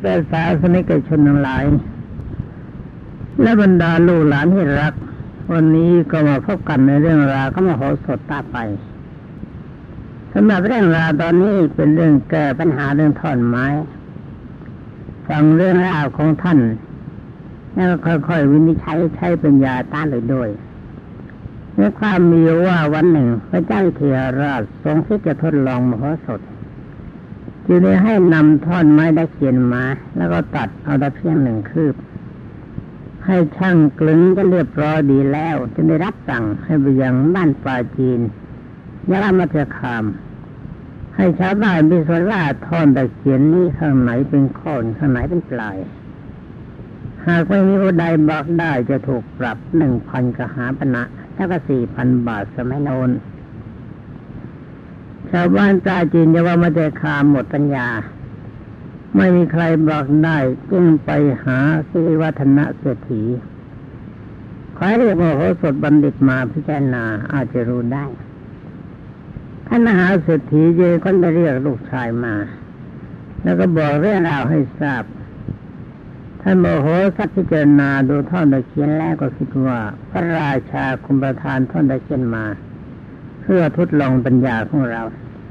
แต่ศาสนิกชนทั้งหลายและบรรดาลูกหลานที่รักวันนี้ก็มาพบกันในเรื่องราวของมโหสถต่อไปสำหรับเรื่องราวตอนนี้เป็นเรื่องแก้ปัญหาเรื่องท่อนไม้ฟังเรื่องราวของท่านแล้วค่อยๆวินิจฉัยใช้ปัญญาต้านเลยด้วยในความมีว่าวันหนึ่งพระเจ้าเทวราชทรงคิดจะทดลองมโหสถจึงได้ให้นำท่อนไม้ตะเคียนมาแล้วก็ตัดเอาแต่เพียง1 คืบให้ช่างกลึงก็เรียบร้อยดีแล้วจึงได้รับสั่งให้ไปยังบ้านป่าจีนยะลามัจฉคามให้ชาวบ้านพิสูจน์ว่าท่อนตะเคียนนี้ข้างไหนเป็นโคนข้างไหนเป็นปลายหากไม่มีผู้ใดบอกได้จะถูกปรับ 1,000 กหาปณะแล้วก็ 4,000 บาทสมัยโน้นชาวบ้านป่าจีนยะลามัจฉคามหมดปัญญาไม่มีใครบอกได้จึงไปหาสิริวัฒนะเศรษฐีขอเรียกมโหสถบัณฑิตมาพิจารณาอาจจะรู้ได้ท่านมหาเศรษฐีจึงคนไปเรียกลูกชายมาแล้วก็บอกเรื่องราวให้ทราบท่านมโหสถพิจารณาดูท่อนตะเคียนแล้วก็คิดว่าพระราชาคุมประทานท่อนตะเคียนมาเพื่อทดลองปัญญาของเรา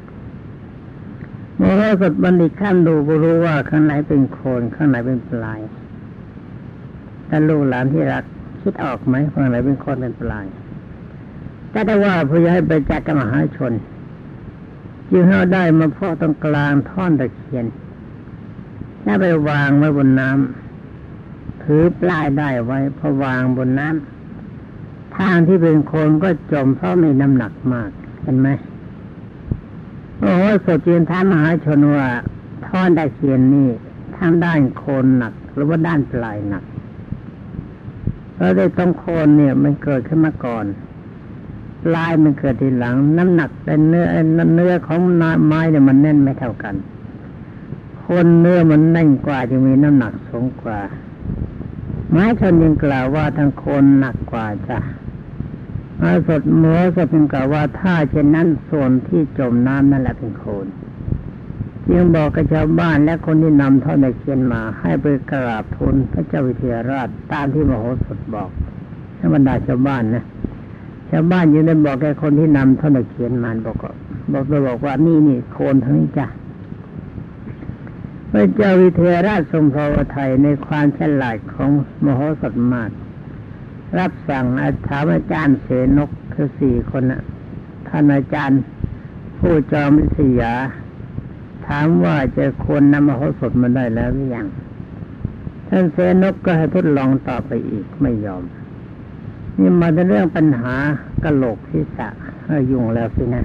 มโหสถบัณฑิตข้ามดูก็รู้ว่าข้างไหนเป็นโคนข้างไหนเป็นปลายท่านลูกหลานที่รักคิดออกไหมข้างไหนเป็นโคนเป็นปลายแต่ถ้าว่าผู้ใหญ่ไปจัดกับมหาชนจึงเอาได้มาเพาะตรงกลางท่อนตะเคียนแล้วไปวางไว้บนน้ำถือปลายได้ไว้พอวางบนน้ำทางที่เป็นโคนก็จมเพราะมีน้ำหนักมากเห็นไหมโอ้สดจีนท่านมหาชนว่าท่อนตะเคียนนี่ทางด้านโคนหนักหรือว่าด้านปลายหนักแล้วได้ตรงโคนเนี่ยมันเกิดขึ้นมาก่อนปลายมันเกิดทีหลังน้ำหนักเป็นเนื้อของไม้เนี่ยมันแน่นไม่เท่ากันโคนเนื้อมันแน่นกว่าจะมีน้ำหนักสูงกว่าไม้ชนยังกล่าวว่าทางโคนหนักกว่าจ้ะมาสดเมื่อสดเป็นกล่าวว่าถ้าเช่นนั้นส่วนที่จมน้ำนั่นแหละเป็นโคนจึงบอกกับชาวบ้านและคนที่นำท่อนตะเคียนมาให้ไปกราบทูลพระเจ้าวิเทหราชตามที่มโหสถบอกให้บรรดาชาวบ้านนะชาวบ้านยังได้บอกแก่คนที่นำท่อนตะเคียนมาบอกว่านี่โคนทั้งนี้จ้ะพระเจ้าวิเทหราชทรงพอพระทัยในความฉลาดของมโหสถมากรับสั่งถามอาจารย์เสนกคือ4 คนนะท่านอาจารย์ผู้จอมวิทยาถามว่าจะควรนำมโหสถมาได้แล้วหรือยังท่านเสนกก็ให้ทดลองต่อไปอีกไม่ยอมนี่มาในเรื่องปัญหากะโหลกศีรษะยุ่งแล้วสินะ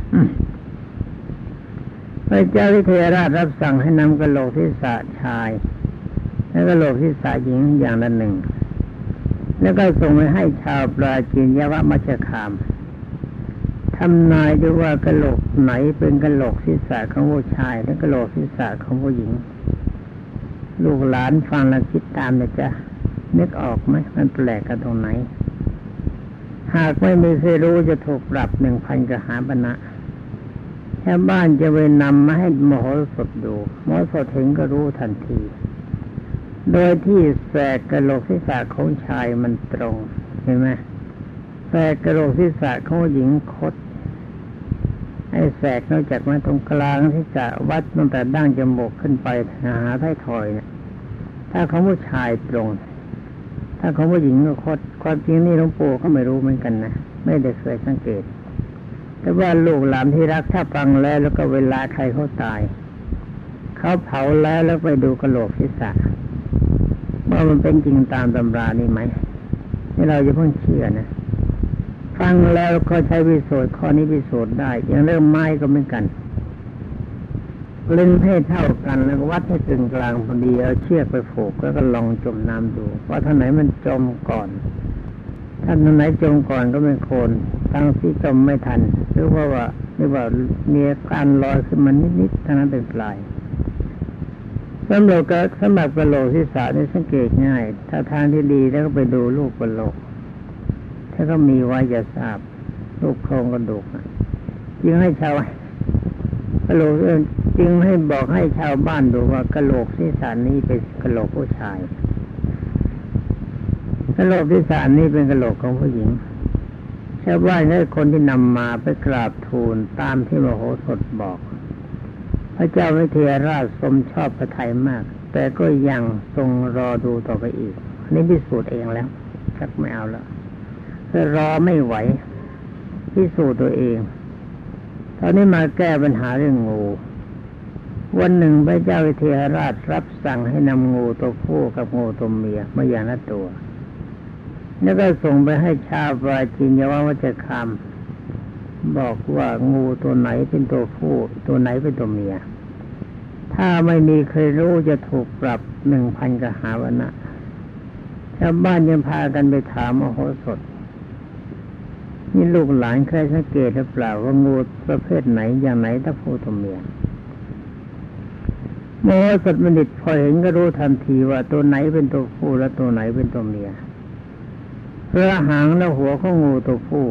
พระเจ้าวิเทหราชรับสั่งให้นำกะโหลกศีรษะชายและกะโหลกศีรษะหญิงอย่างละ1แล้วก็ส่งไปให้ชาวปราจีนยะลามัจฉคามทำนายดูว่ากะโหลกไหนเป็นกะโหลกศีรษะของผู้ชายและกะโหลกศีรษะของผู้หญิงลูกหลานฟังแล้วคิดตามนะจ๊ะนึกออกไหมมันแปลกกันตรงไหนหากไม่มีใครรู้จะถูกปรับ 1,000 กหาปณะชาวบ้านจะไปนำมาให้มโหสถดูมโหสถเห็นก็รู้ทันทีโดยที่แสกกะโหลกศีรษะของชายมันตรงเห็นไหมแสกกะโหลกศีรษะของหญิงคดไอ้แสกนอกจากมาตรงกลางศีรษะวัดตั้งแต่ดั้งจมูกขึ้นไปหาท้ายทอยเนี่ยถ้าของผู้ชายตรงถ้าของผู้หญิงก็คดความจริงนี่หลวงปู่ก็ไม่รู้เหมือนกันนะไม่ได้เคยสังเกตแต่ว่าลูกหลานที่รักถ้าฟังแล้วก็เวลาใครเขาตายเขาเผาแล้วไปดูกะโหลกศีรษะว่ามันเป็นจริงตามตำรานี่ไหมนี่เราจะเพิ่งเชื่อนะฟังแล้วก็ใช้วิโสทข้อนี้วิโสทได้อย่างเรื่องไม้ก็เหมือนกันเล่นให้เท่ากันแล้ววัดให้ตึงกลางพอดีเอาเชือกไปผูกแล้วก็ลองจมน้ำดูว่าท่านไหนมันจมก่อนท่านไหนจมก่อนก็เป็นโคนทั้งที่จมไม่ทันหรือว่ามีการลอยขึ้นมานิดๆทั้งนั้นเป็นปลายสำหรับกะโหลกศีรษะนี่สังเกตง่ายถ้าทางที่ดีแล้วก็ไปดูลูกกะโหลกถ้าก็มีไว้จะทราบลูกโครงกระดูกจึงให้ชาวกะโหลกจึงให้บอกให้ชาวบ้านดูว่ากะโหลกศีรษะนี้เป็นกะโหลกผู้ชายกะโหลกศีรษะนี้เป็นกะโหลกของผู้หญิงชาวบ้านและคนที่นำมาไปกราบทูลตามที่มโหสถบอกพระเจ้าวิเทหราชทรงชอบพระทัยมากแต่ก็ยังทรงรอดูต่อไปอีกอันนี้พิสูจน์เองแล้วชักไม่เอาแล้วรอไม่ไหวพิสูจน์ตัวเองตอนนี้มาแก้ปัญหาเรื่องงูวันหนึ่งพระเจ้าวิเทหราชรับสั่งให้นำงูตัวผู้กับงูตัวเมียมาอย่างละตัวแล้วก็ส่งไปให้ชาวปราจีนวัชคามบอกว่างูตัวไหนเป็นตัวผู้ตัวไหนเป็นตัวเมียถ้าไม่มีใครรู้จะถูกปรับ 1,000 กหาวนะชาวบ้านยังพากันไปถามมโหสถนี่ลูกหลานเคยสังเกตหรือเปล่าว่างูประเภทไหนอย่างไหนตัวผู้ตัวเมียมโหสถบัณฑิตพอเห็นก็รู้ทันทีว่าตัวไหนเป็นตัวผู้และตัวไหนเป็นตัวเมียเพราะหางและหัวของงูตัวผู้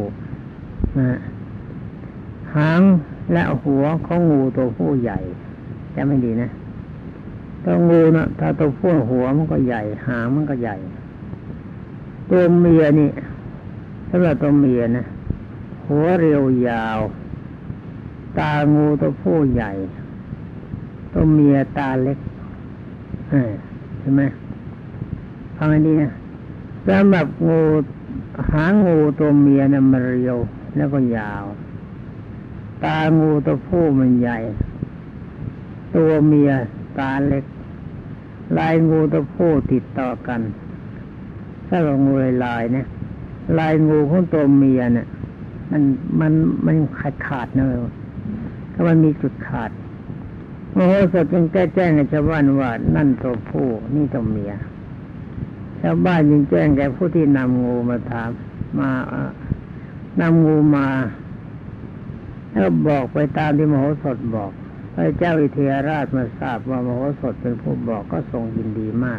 หางและหัวของงูตัวผู้ใหญ่จะไม่ดีนะตัวงูนะถ้าตัวผู้หัวมันก็ใหญ่หางมันก็ใหญ่ตัวเมียนี่สำหรับตัวเมียนะหัวเรียวยาวตางูตัวผู้ใหญ่ตัวเมียตาเล็กใช่ไหมฟังให้ดีนะสำหรับงูหางงูตัวเมียนะมันเรียวแล้วก็ยาวตางูตัวผู้มันใหญ่ตัวเมียตาเล็กลายงูตัวผู้ติดต่อกันถ้าเรางูลายเนี่ยลายงูของตัวเมียเนี่ยมันขาดนะถ้ามันมีจุดขาดมโหสถจึงแจ้งให้ชาวบ้านว่านั่นตัวผู้นี่ตัวเมียชาวบ้านจึงแจ้งแก่ผู้ที่นำงูมาถามมานำงูมาแล้วบอกไปตามที่มโหสถบอกพระเจ้าวิเทหราชมาทราบว่ามโหสถเป็นผู้บอกก็ทรงยินดีมาก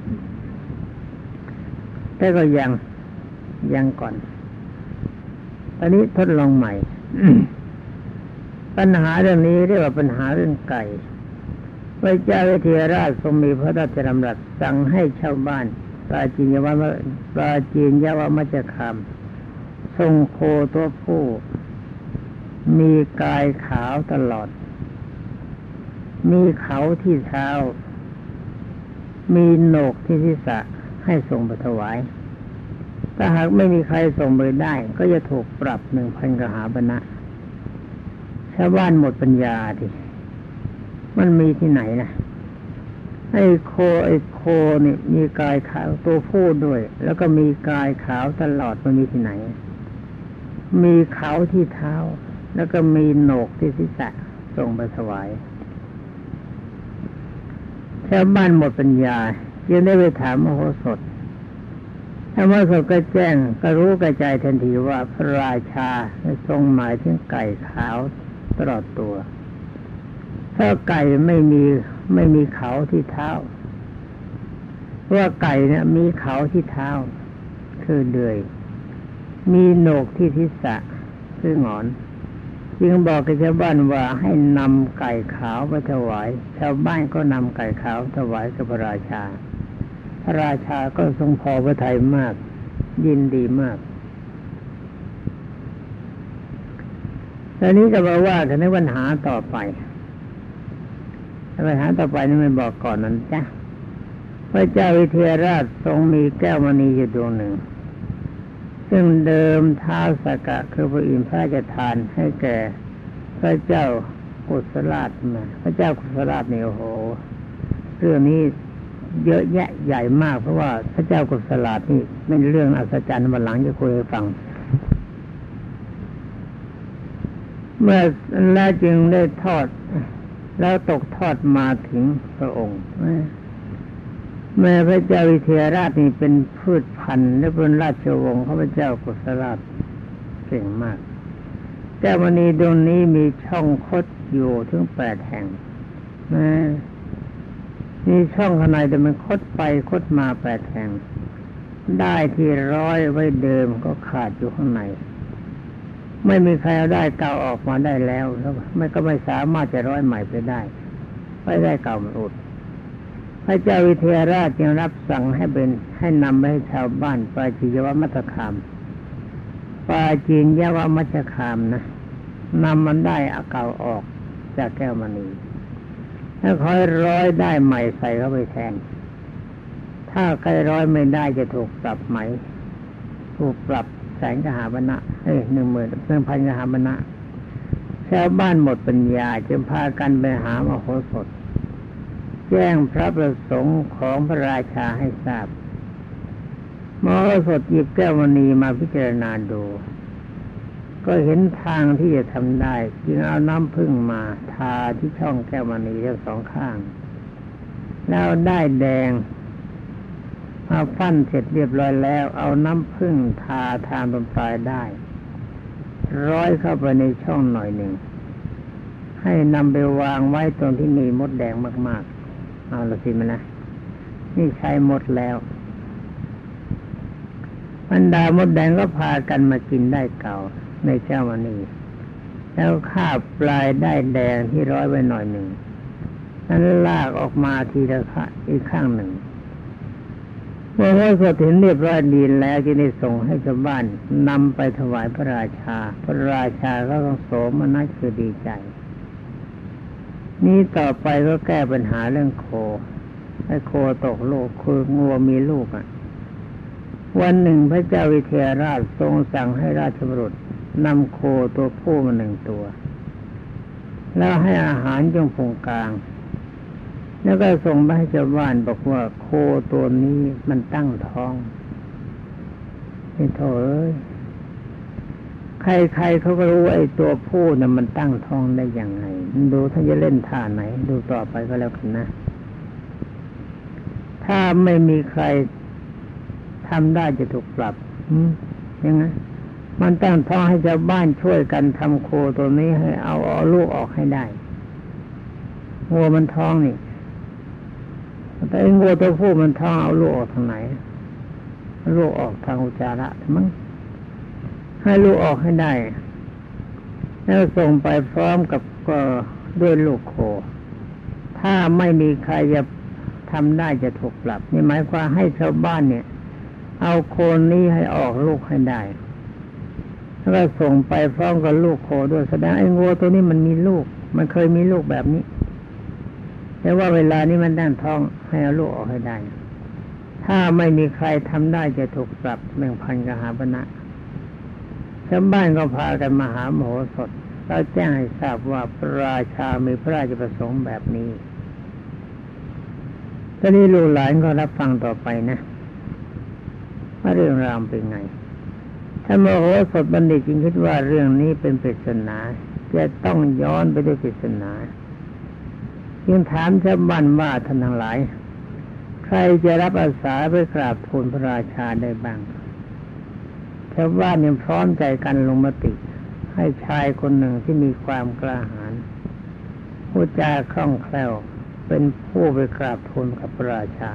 แต่ก็ยังก่อนตอนนี้ทดลองใหม่ ปัญหาเรื่องนี้เรียกว่าปัญหาเรื่องไก่พระเจ้าวิเทหราชทรงมีพระราชดำรัสสั่งให้ชาวบ้านปราจีนยวมัจจคามส่งโคตัวผู้มีกายขาวตลอดมีเขาที่เท้ามีโหนกที่ศีรษะให้ส่งไปถวายถ้าหากไม่มีใครส่งไปได้ก็จะถูกปรับ 1,000 กหาปณะชาวบ้านหมดปัญญาดิมันมีที่ไหนนะไอ้โคนี่มีกายขาวตัวผู้ด้วยแล้วก็มีกายขาวตลอดมันมีที่ไหนมีเขาที่เท้าแล้วก็มีโหนกที่ศีรษะส่งไปถวายชาวบ้านหมดปัญญาจึงได้ไปถามมโหสถมโหสถก็แจ้งก็รู้กระจายทันทีว่าพระราชาทรงหมายถึงไก่ขาวตลอดตัวถ้าไก่ไม่มีเขาที่เท้าเพราะว่าไก่เนี่ยมีเขาที่เท้าคือเดือยมีโหนกที่ศีรษะคือหงอนจึงบอกกับชาวบ้านว่าให้นำไก่ขาวไปถวายชาวบ้านก็นำไก่ขาวถวายกับพระราชาพระราชาก็ทรงพอพระทัยมากยินดีมากตอนนี้ก็มาว่ากันในปัญหาต่อไปปัญหาต่อไปนี่ไม่บอกก่อนนั้นจ้ะพระเจ้าวิเทหราชทรงมีแก้วมณีอยู่ดวงหนึ่งซึ่งเดิมท้าวสักกะคือพระอินทร์พระราชทานให้แก่พระเจ้ากุศลาชมาพระเจ้ากุศลาชนี่โอ้โหเรื่องนี้เยอะแยะใหญ่มากเพราะว่าพระเจ้ากุศลาชนี่เป็นเรื่องอัศจรรย์วันหลังจะคุยให้ฟังเมื่อแล้วจึงได้ทอดแล้วตกทอดมาถึงพระองค์แม่พระเจ้าวิเทหราชนี่เป็นพืชพันธุ์และเป็นราชวงศ์ของพระเจ้ากุศลาชเก่งมากแก้วมณีดวงนี้มีช่องคดอยู่ถึง8 แห่งมีช่องข้างในแต่มันคดไปคดมา8 แห่งได้ที่ร้อยไว้เดิมก็ขาดอยู่ข้างในไม่มีใครเอาได้เก่าออกมาได้แล้วไม่ก็ไม่สามารถจะร้อยใหม่ไปได้ไม่ได้เก่ามันอุดพระเจ้าวิเทหราชจึงรับสั่งให้นำไปให้ชาวบ้านปราจียวมัตคามปราจีนยวมัชคามนะนำมันได้เอาเก่าออกจากแก้วมณีถ้าค่อยร้อยได้ใหม่ใส่เข้าไปแทนถ้าใครร้อยไม่ได้จะถูกปรับไหมถูกปรับ100,000 กหาปณะ1,000 กหาปณะชาวบ้านหมดปัญญาจึงพากันไปหามโหสถแจ้งพระประสงค์ของพระราชาให้ทราบมโหสถหยิบแก้วมณีมาพิจารณาดูก็เห็นทางที่จะทำได้จึงเอาน้ำผึ้งมาทาที่ช่องแก้วมณีทั้งสองข้างแล้วได้แดงมาฟั่นเสร็จเรียบร้อยแล้วเอาน้ำผึ้งทาทางตรงปลายได้ร้อยเข้าไปในช่องหน่อยหนึ่งให้นำไปวางไว้ตรงที่มีมดแดงมากๆเอาละสิมันนะนี่ใช้มดแล้วบรรดามดแดงก็พากันมากินได้เก่าในแก้วมณีแล้วคาบปลายได้แดงที่ร้อยไว้หน่อยหนึ่งนั้นลากออกมาทีละข้างอีกข้างหนึ่งเมื่อให้เขาเห็นเรียบร้อยดีแล้วจึงได้ส่งให้ชาวบ้านนำไปถวายพระราชาพระราชาก็ต้องโสมนัสคือดีใจนี้ต่อไปก็แก้ปัญหาเรื่องโคให้โคตกลูกคืองัวมีลูกวันหนึ่งพระเจ้าวิเทหราชทรงสั่งให้ราชบุตรนำโคตัวผู้มา1 ตัวแล้วให้อาหารจงพุงกลางแล้วก็ส่งไปให้ชาวบ้านบอกว่าโคตัวนี้มันตั้งท้องนี่โถ่เอ้ยใครๆเขาก็รู้ไอ้ตัวผู้น่ะมันตั้งท้องได้ยังไงดูท่านจะเล่นท่าไหนดูต่อไปก็แล้วกันนะถ้าไม่มีใครทำได้จะถูกปรับยังไงมันตั้งท้องให้ชาวบ้านช่วยกันทำโคตัวนี้ให้เอาลูกออกให้ได้งัวมันท้องนี่แต่ไอ้งัวตัวผู้มันท้องเอาลูกออกทางไหนลูกออกทางอุจจาระมั้งให้ลูกออกให้ได้แล้วส่งไปพร้อมกับก็ด้วยลูกโคถ้าไม่มีใครจะทำได้จะถูกปรับนี่หมายความให้ชาวบ้านเนี่ยเอาโคนี้ให้ออกลูกให้ได้แล้วก็ส่งไปพร้อมกับลูกโคด้วยแสดงไอ้งัวตัวนี้มันมีลูกมันเคยมีลูกแบบนี้แต่ว่าเวลานี้มันตั้งท้องให้เอาลูกออกให้ได้ถ้าไม่มีใครทำได้จะถูกปรับ1,000 กหาปณะชาวบ้านก็พากันมาหามโหสถแล้วแจ้งให้ทราบว่าพระราชามีพระราชประสงค์แบบนี้ตอนนี้ลูกหลานก็รับฟังต่อไปนะว่าเรื่องราวเป็นไงถ้ามโหสถบัณฑิตจึงคิดว่าเรื่องนี้เป็นปริศนาจะต้องย้อนไปด้วยปริศนาจึงถามชาวบ้านว่าท่านทั้งหลายใครจะรับอาสาไปกราบทูลพระราชาได้บ้างชาวบ้านยังพร้อมใจกันลงมติให้ชายคนหนึ่งที่มีความกล้าหาญพูดจาคล่องแคล่วเป็นผู้ไปกราบทูลกับพระราชา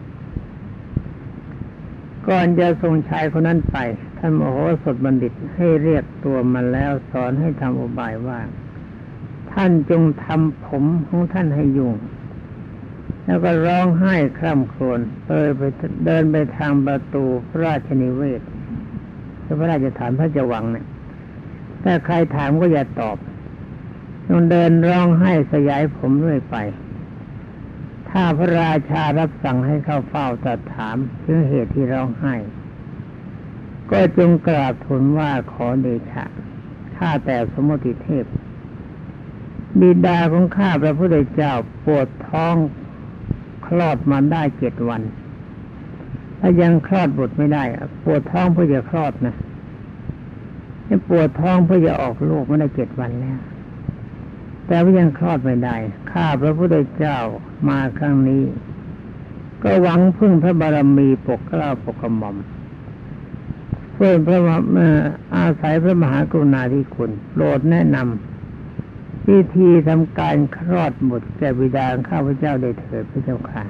ก่อนจะส่งชายคนนั้นไปท่านมโหสถบัณฑิตให้เรียกตัวมาแล้วสอนให้ทำอุบายว่าท่านจงทำผมของท่านให้ยุ่งแล้วก็ร้องไห้คร่ำครวญเดินไปทางประตูพระราชนิเวศพระราชฐานพระเจ้าวังเนี่ยถ้าใครถามก็อย่าตอบต้องเดินร้องไห้สยายผมเรื่อยไปถ้าพระราชารับสั่งให้เข้าเฝ้าตรัสถามถึงเหตุที่ร้องไห้ก็จงกราบทูลว่าขอเดชะข้าแต่สมมติเทพบิดาของข้าพระพุทธเจ้าปวดท้องคลอดมาได้7 วันถ้ายังคลอดบุตรไม่ได้ปวดท้องเพื่อจะคลอดนะปวดท้องเพื่อจะออกลูกมาได้7 วันแล้วแต่ว่ายังคลอดไม่ได้ข้าพระพุทธเจ้ามาครั้งนี้ก็หวังพึ่งพระบารมีปกเกล้าปกกระหม่อมเพื่อพระอาศัยพระมหากรุณาธิคุณโปรดแนะนำวิธีทำการคลอดบุตรแก่บิดาข้าพเจ้าได้เถิดพระเจ้าค่ะ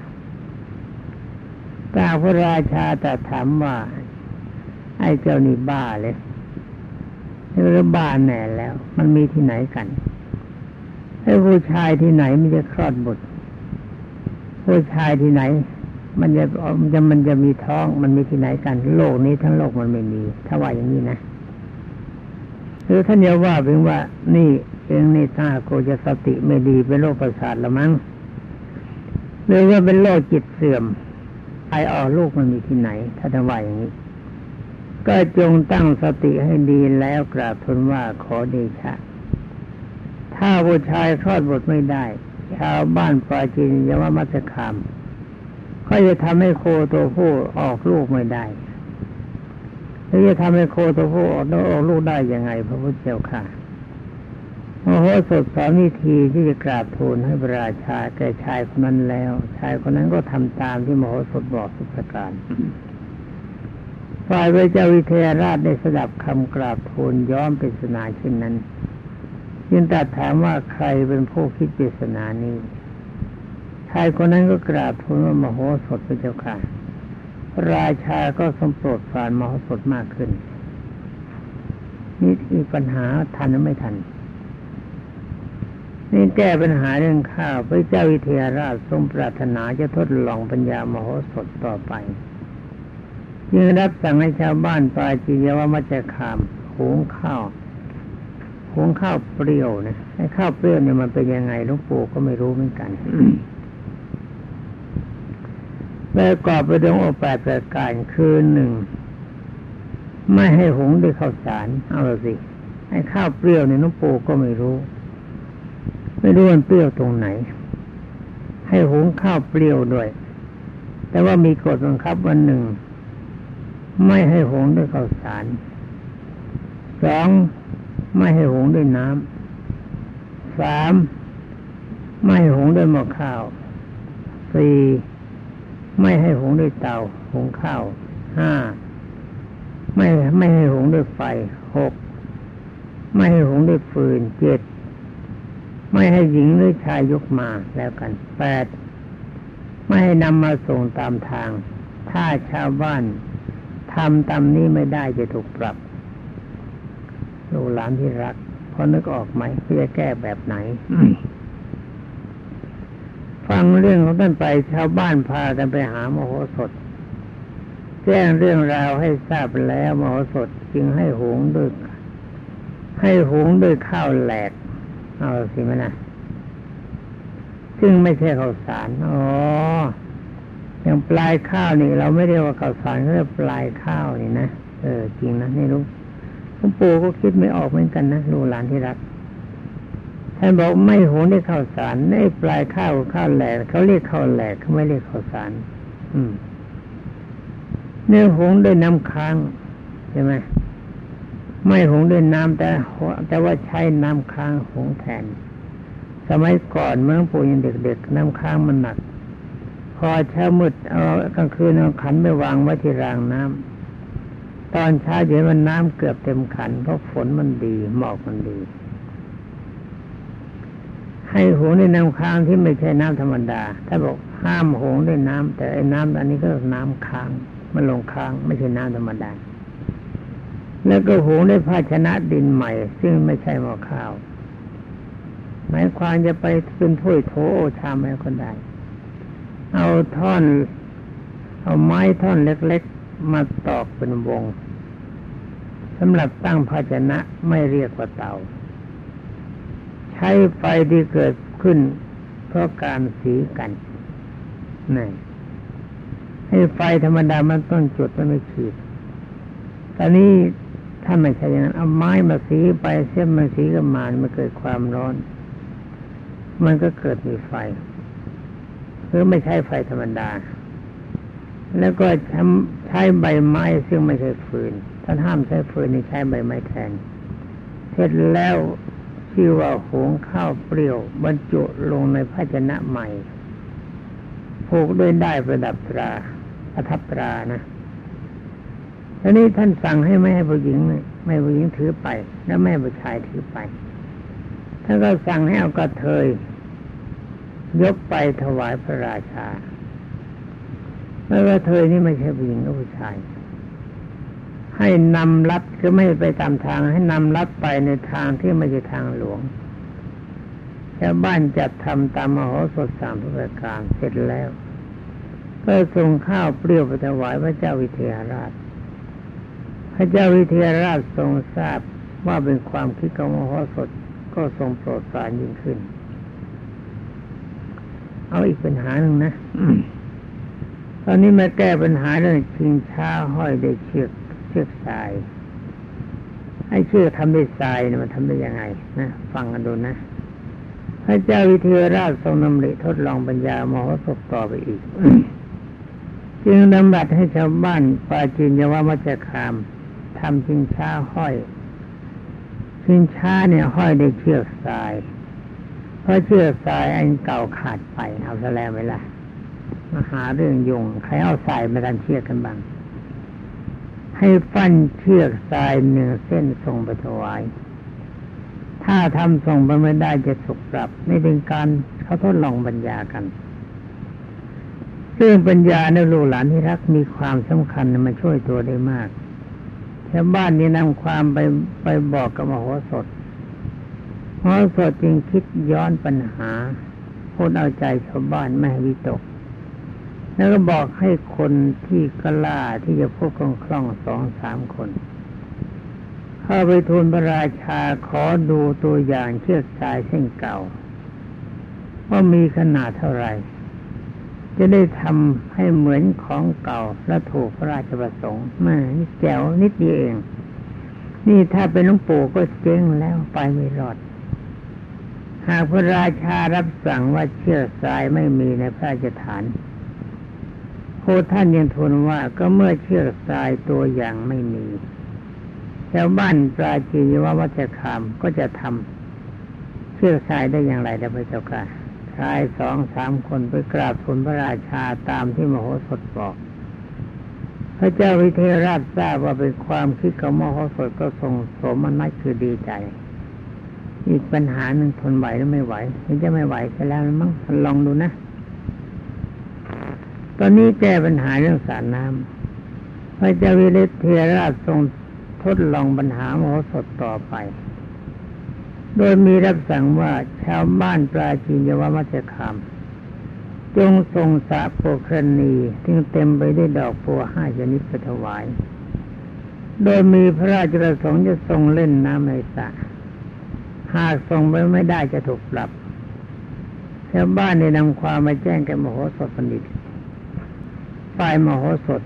แต่พระราชาแต่ถามว่าไอ้เจ้านี่บ้าเลยนี่ก็บ้าแน่แล้วมันมีที่ไหนกันไอ้ผู้ชายที่ไหนมันจะคลอดบุตรผู้ชายที่ไหนมันจะมีท้องมันมีที่ไหนกันโลกนี้ทั้งโลกมันไม่มีถ้าว่าอย่างนี้นะคือท่านอย่าว่าเพียงว่านี่เองนี่ถ้าโกจะสติไม่ดีเป็นโรคประสาทละมั้งหรือว่าเป็นโรคจิตเสื่อมไอออกลูกมันมีที่ไหนถ้าจะว่าอย่างนี้ก็จงตั้งสติให้ดีแล้วกราบทูลว่าขอเดชะถ้าผู้ชายคลอดบุตรไม่ได้ชาวบ้านปราจีนยมมัสคามก็จะทำให้โคตัวผู้ออกลูกไม่ได้แล้วจะทำให้โคตัวผู้ออกลูกได้ยังไงพระพุทธเจ้าค่ะมโหสถสอนวิธีที่จะกราบทูลให้พระราชาแก่ชายคนนั้นแล้วชายคนนั้นก็ทำตามที่มโหสถบอกทุกประการฝ่ายพระเจ้าวิเทหราชได้สดับคำกราบทูลย้อมปริศนาเช่นนั้นจึงตรัสถามว่าใครเป็นผู้คิดปริศนานี้ชายคนนั้นก็กราบทูลว่ามโหสถพระเจ้าค่ะราชาก็ทรงโปรดปรานมโหสถมากขึ้นนี่อีกปัญหาทันหรือไม่ทันนี่แก้ปัญหาเรื่องข้าวพระเจ้าวิเทหราชทรงปรารถนาจะทดลองปัญญามโหสถต่อไปจึงรับสั่งให้ชาวบ้านปราจีนยมัจฉคามหุงข้าวเปรี้ยวนะไอ้ข้าวเปรี้ยวเนี่ยมันเป็นยังไงหลวงปู่ก็ไม่รู้เหมือนกันประกอบไปด้วยองค์8ประการคือ1ไม่ให้หุงด้วยข้าวสารเอาละสิไอ้ข้าวเปรี้ยวเนี่ยหลวงปู่ก็ไม่รู้มันเปรี้ยวตรงไหนให้หุงข้าวเปรี้ยวด้วยแต่ว่ามีกฎบังคับว่า1ไม่ให้หุงด้วยข้าวสาร2ไม่ให้หุงด้วยน้ำ3ไม่ให้หุงด้วยหม้อข้าว4ไม่ให้หุงด้วยเตาหุงข้าว5ไม่ให้หุงด้วยไฟ6ไม่ให้หุงด้วยฟืน7ไม่ให้หญิงหรือชายยกมาแล้วกัน8ไม่ให้นำมาส่งตามทางถ้าชาวบ้านทำตามนี้ไม่ได้จะถูกปรับลูกหลานที่รักพอนึกออกไหมเพื่อแก้แบบไหน ฟังเรื่องของท่านไปชาวบ้านพากันไปหามโหสถแจ้งเรื่องราวให้ทราบแล้วมโหสถจึงให้หุงด้วยข้าวแหลกเอาสิมั้ยนะซึ่งไม่ใช่ข้าวสารอย่างปลายข้าวนี่เราไม่เรียกว่าข้าวสารเรียกปลายข้าวนี่นะจริงนะนี่ลูกหลวงปู่ก็คิดไม่ออกเหมือนกันนะลูกหลานที่รักท่านบอกไม่หุงด้วยข้าวสารในปลายข้าวแหลกเขาเรียกข้าวแหลกเขาไม่เรียกข้าวสารเนื้อหุงด้วยน้ำค้างใช่ไหมไม่หุงด้วยน้ำแต่ว่าใช้น้ำค้างหุงแทนสมัยก่อนเมื่อปู่ยังเด็กๆน้ำค้างมันหนักพอเช้ามืดเอากลางคืนเอาขันไปวางไว้ที่รางน้ำตอนเช้าเดี๋ยวมันน้ำเกือบเต็มขันเพราะฝนมันดีหมอกมันดีให้หุงด้วยน้ำค้างที่ไม่ใช่น้ำธรรมดาถ้าบอกห้ามหุงด้วยน้ำแต่ไอ้น้ำอันนี้ก็น้ำค้างมันลงค้างไม่ใช่น้ำธรรมดาแล้วก็หุงด้วยภาชนะดินใหม่ซึ่งไม่ใช่หม้อข้าวหมายความจะไปเป็นถ้วยโถชามอะไรก็ได้เอาไม้ท่อนเล็กๆมาตอกเป็นวงสำหรับตั้งภาชนะไม่เรียกว่าเตาใช้ไฟที่เกิดขึ้นเพราะการสีกันนี่ให้ไฟธรรมดามันต้องจุดมันไม่ขีดตอนนี้ถ้าไม่ใช่อย่างนั้นเอาไม้มาสีไปเส้นมันสีกับมันเกิดความร้อนมันก็เกิดมีไฟหรือไม่ใช่ไฟธรรมดาแล้วก็ใช้ใบไม้ซึ่งไม่ใช่ฟืนท่านห้ามใช้ฟืนนี่ใช้ใบไม้แทนเสร็จแล้วชื่อว่าหุงข้าวเปรี้ยวบรรจุลงในภาชนะใหม่ผูกด้วยด้ายประดับตราประทับตรานะทีนี้ท่านสั่งให้ไม่ให้ผู้หญิงถือไปและไม่ให้ผู้ชายถือไปท่านก็สั่งให้เอากระเทยยกไปถวายพระราชาแล้วกระเทยนี่ไม่ใช่ผู้หญิงก็ผู้ชายใให้นำลัดคือไม่ไปตามทางให้นำลัดไปในทางที่ไม่ใช่ทางหลวงชาวบ้านจัดทำตามมโหสถ3ประการเสร็จแล้วก็ส่งข้าวเปรี้ยวไปถวายพระเจ้าวิเทหราชพระเจ้าวิเทหราชทรงทราบว่าเป็นความคิดของมโหสถก็ทรงโปรดปรานยิ่งขึ้นเอาอีกปัญหาหนึ่งนะ ตอนนี้มาแก้ปัญหาเรื่องชิงช้าห้อยด้วยเชือกทรายให้เชือกทำด้วยทรายเนี่ยมันทำได้ยังไงนะฟังกันดูนะพระเจ้าวิเทหราชทรงดำริทดลองปัญญามโหสถต่อไปอีก จึงดำรัสให้ชาวบ้านปาจีนยาวมัจจคามทำชิงช้าห้อยชิงช้าเนี่ยห้อยด้วยเชือกทรายเพราะเชือกทรายอันเก่าขาดไปเอาซะแล้วไหมล่ะมาหาเรื่องยุ่งใครเอาทรายมาทำเชือกกันบ้างให้ฟันเชือกทราย1 เส้นส่งไปถวายถ้าทำส่งไปไม่ได้จะถูกปรับนี่เป็นการเขาทดลองปัญญากันซึ่งปัญญาในลูกหลานที่รักมีความสำคัญมาช่วยตัวได้มากชาวบ้านนี้นำความไปบอกกับมโหสถมโหสถจึงคิดย้อนปัญหาพูดเอาใจชาวบ้านไม่ให้วิตกแล้วก็บอกให้คนที่กล้าที่จะพูดคล่องๆ 2-3 คนเข้าไปทูลพระราชาขอดูตัวอย่างเชือกทรายเส้นเก่าว่ามีขนาดเท่าไหร่จะได้ทำให้เหมือนของเก่าและถูกพระราชประสงค์แม่นี่แจ๋วนิดเดียวเองนี่ถ้าเป็นหลวงปู่ก็เจ๊งแล้วไปไม่รอดหากพระราชารับสั่งว่าเชือกทรายไม่มีในพระราชฐานโคท่านยังทูลว่าก็เมื่อเชือกทรายตัวอย่างไม่มีชาวบ้านปราจีนวัชคามก็จะทำเชือกทรายได้อย่างไรได้พระเจ้าค่ะชาย 2-3 คนไปกราบทูลพระราชาตามที่มโหสถบอกพระเจ้าวิเทหราชทราบว่าเป็นความคิดของมโหสถก็ทรงโสมนัสคือดีใจอีกปัญหาหนึ่งทนไหวหรือไม่ไหวมันจะไม่ไหวซะแล้วมั้งลองดูนะตอนนี้แก้ปัญหาเรื่องสระน้ำพระเจ้าวิเทหราชทรงทดลองปัญหามโหสถต่อไปโดยมีรับสั่งว่าชาวบ้านปราจีนยาวมัจจคามจงส่งสระโปกรณีที่เต็มไปด้วยดอกบัว5 ชนิดไปถวายโดยมีพระราชประสงค์จะทรงเล่นน้ำในสระหากส่งไปไม่ได้จะถูกปรับชาวบ้านได้นำความมาแจ้งแก่มโหสถบัณฑิตฝ่ายมโหสถ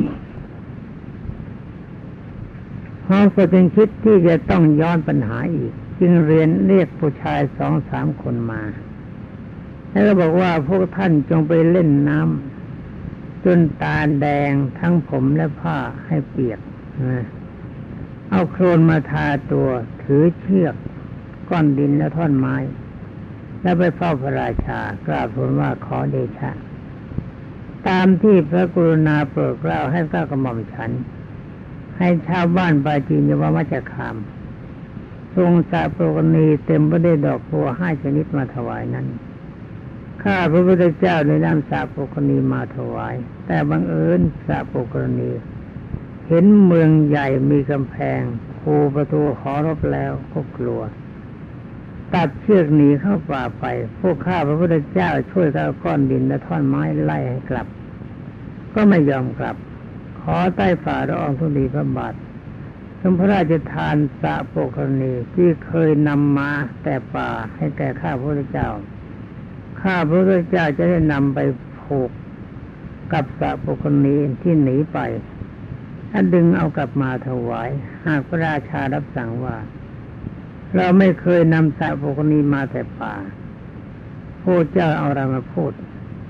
มโหสถจึงคิดที่จะต้องย้อนปัญหาอีกจึงเรียกผู้ชาย 2-3 คนมาแล้วก็บอกว่าพวกท่านจงไปเล่นน้ำจนตาแดงทั้งผมและผ้าให้เปียกเอาโคลนมาทาตัวถือเชือกก้อนดินและท่อนไม้แล้วไปเฝ้าพระราชากราบทูลว่าขอเดชะตามที่พระกรุณาโปรดเกล้าให้เจ้ากระหม่อมฉันให้ชาวบ้านปาจีนยาวมัจจคามทรงสระโปกรณีเต็มไปด้วยดอกบัว5 ชนิดมาถวายนั้นข้าพระพุทธเจ้าได้นำสระโปกรณีมาถวายแต่บังเอิญสระโปกรณีเห็นเมืองใหญ่มีกำแพงคูประตูขอรบแล้วก็กลัวตัดเชือกหนีเข้าป่าไปพวกข้าพระพุทธเจ้าช่วยกันเอาก้อนดินและท่อนไม้ไล่ให้กลับก็ไม่ยอมกลับขอใต้ฝ่าละอองธุลีพระบาททรงพระราชทานสระโปกรณีที่เคยนำมาแต่ป่าให้แก่ข้าพระพุทธเจ้าข้าพระพุทธเจ้าจะได้นำไปผูกกับสระโปกรณีที่หนีไปถ้าดึงเอากลับมาถวายหากพระราชารับสั่งว่าเราไม่เคยนำสระโปกรณีมาแต่ป่าพระเจ้าเอาอะไรมาพูด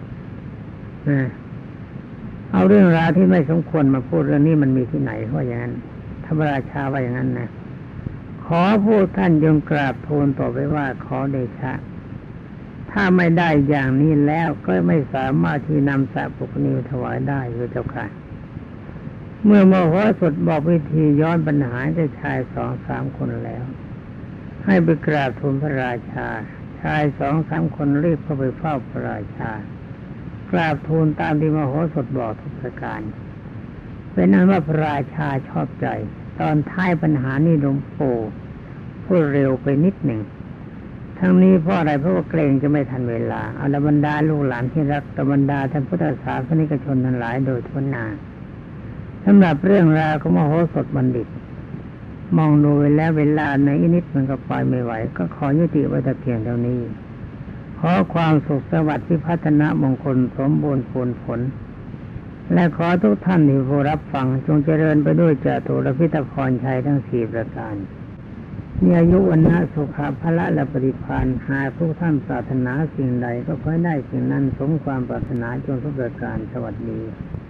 เอาเรื่องราวที่ไม่สมควรมาพูดเรื่องนี้มันมีที่ไหนว่าอย่างนั้นพระราชาว่าอย่างนั้นนะขอพวกท่านจงกราบทูลต่อไปว่าขอเดชะถ้าไม่ได้อย่างนี้แล้วก็ไม่สามารถที่นำสระโปกรณีถวายได้พระเจ้าค่ะเมื่อมโหสถบอกวิธีย้อนปัญหาให้ชาย 2-3 คนแล้วให้ไปกราบทูลพระราชาชาย 2-3 คนรีบเข้าไปเฝ้าพระราชากราบทูลตามที่มโหสถบอกทุกประการเป็นนั้นว่าพระราชาชอบใจตอนท้ายปัญหานี่หลวงปู่พูดเร็วไปนิดหนึ่งทั้งนี้เพราะอะไรเพราะว่าเกรงจะไม่ทันเวลาอรบรรดาลูกหลานที่รักตบรรดาท่านพุทธศาสนิกชนทั้งหลายโดยทั่วหน้าสำหรับเรื่องราวของมโหสถบัณฑิตมองดูไปแล้วเวลาในนิดมันก็ปล่อยไม่ไหวก็ขอยุติไว้แต่เพียงเท่านี้ขอความสุขสวัสดิ์พิพัฒนมงคลสมบูรณ์ผลและขอทุกท่านที่ผู้รับฟังจงเจริญไปด้วยจตุรพิธพรชัยทั้งสี่ประการมีอายุวันนะสุขภละและปฏิภาณหากทุกท่านปรารถนาสิ่งใดก็ขอให้ได้สิ่งนั้นสมความปรารถนาจงทุกประการสวัสดี